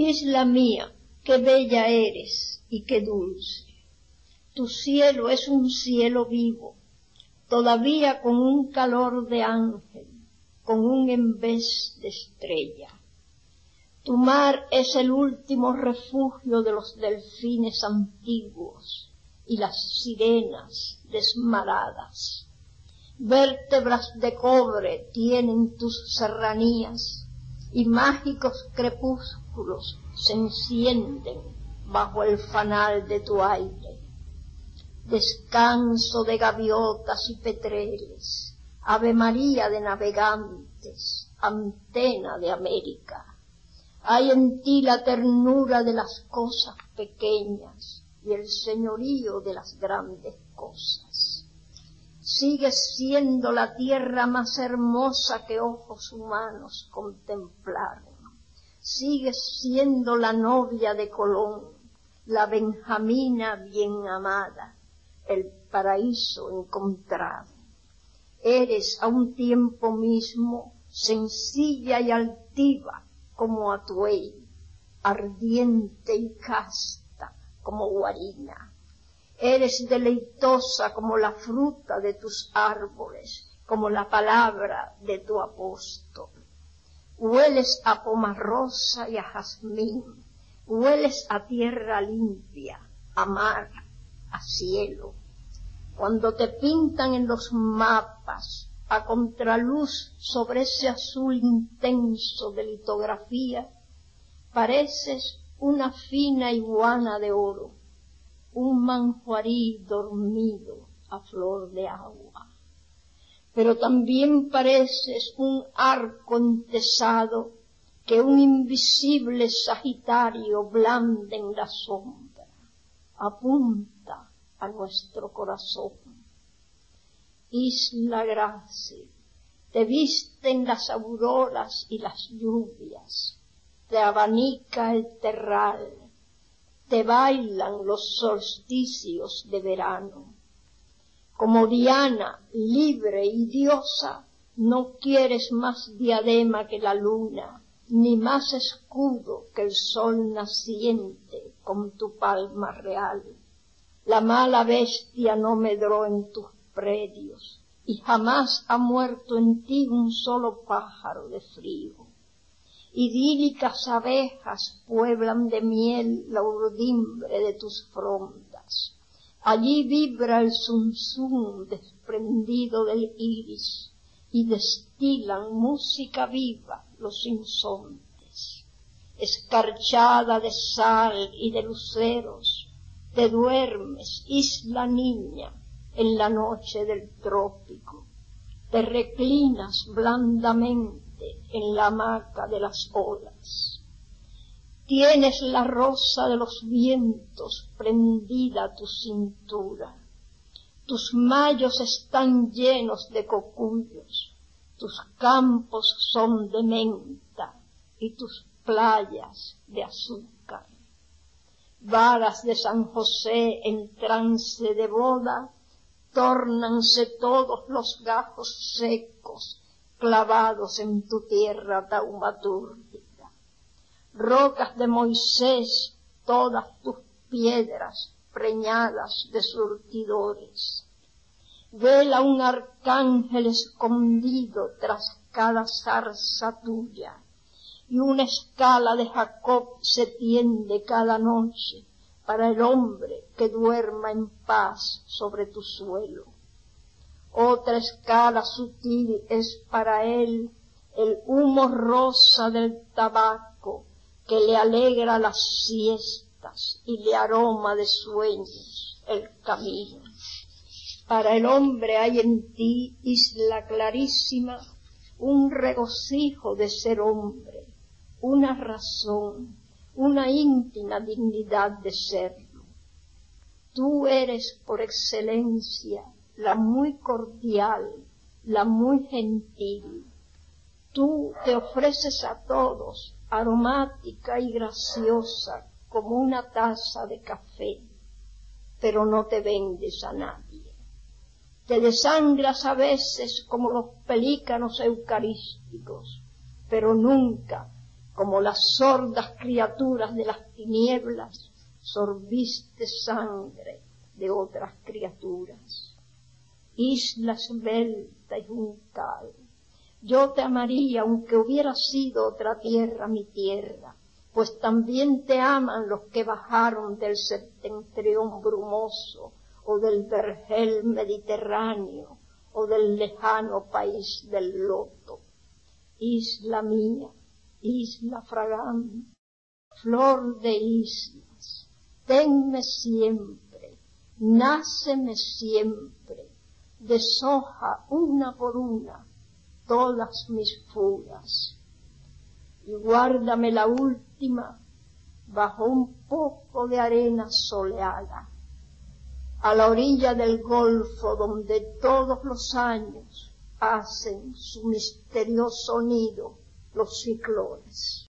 Isla mía, qué bella eres y qué dulce. Tu cielo es un cielo vivo, todavía con un calor de ángel, con un envés de estrella. Tu mar es el último refugio de los delfines antiguos y las sirenas desmaradas. Vértebras de cobre tienen tus serranías y mágicos crepúsculos se encienden bajo el fanal de tu aire. Descanso de gaviotas y petreles, Ave María de navegantes, antena de América. Hay en ti la ternura de las cosas pequeñas y el señorío de las grandes cosas. Sigues siendo la tierra más hermosa que ojos humanos contemplaron. Sigues siendo la novia de Colón, la Benjamina bien amada, el paraíso encontrado. Eres a un tiempo mismo sencilla y altiva como Atuey, ardiente y casta como Guarina. Eres deleitosa como la fruta de tus árboles, como la palabra de tu apóstol. Hueles a pomarrosa y a jazmín, hueles a tierra limpia, a mar, a cielo. Cuando te pintan en los mapas, a contraluz sobre ese azul intenso de litografía, pareces una fina iguana de oro, un manjuarí dormido a flor de agua. Pero también pareces un arco entesado que un invisible Sagitario blande en la sombra, apunta a nuestro corazón. Isla grácil, te visten las auroras y las lluvias, te abanica el terral, te bailan los solsticios de verano. Como Diana, libre y diosa, no quieres más diadema que la luna, ni más escudo que el sol naciente con tu palma real. La mala bestia no medró en tus predios, y jamás ha muerto en ti un solo pájaro de frío. Idílicas abejas pueblan de miel la urdimbre de tus frondas. Allí vibra el zunzún desprendido del iris, y destilan música viva los insontes. Escarchada de sal y de luceros, te duermes, isla niña, en la noche del trópico. Te reclinas blandamente en la hamaca de las olas. Tienes la rosa de los vientos prendida a tu cintura. Tus mayos están llenos de cocuyos, tus campos son de menta y tus playas de azúcar. Varas de San José en trance de boda, tórnanse todos los gajos secos clavados en tu tierra taumatúrgica. Rocas de Moisés, todas tus piedras preñadas de surtidores. Vela un arcángel escondido tras cada zarza tuya, y una escala de Jacob se tiende cada noche para el hombre que duerma en paz sobre tu suelo. Otra escala sutil es para él el humo rosa del tabaco que le alegra las siestas y le aroma de sueños el camino. Para el hombre hay en ti, isla clarísima, un regocijo de ser hombre, una razón, una íntima dignidad de serlo. Tú eres por excelencia la muy cordial, la muy gentil. Tú te ofreces a todos, aromática y graciosa como una taza de café, pero no te vendes a nadie. Te desangras a veces como los pelícanos eucarísticos, pero nunca como las sordas criaturas de las tinieblas, sorbiste sangre de otras criaturas. Isla esbelta y juncal, yo te amaría aunque hubiera sido otra tierra mi tierra, pues también te aman los que bajaron del septentrión brumoso, o del vergel mediterráneo, o del lejano país del loto. Isla mía, isla fragante, flor de islas, tenme siempre, náceme siempre, deshoja una por una todas mis fugas, y guárdame la última bajo un poco de arena soleada, a la orilla del golfo donde todos los años hacen su misterioso nido los ciclones.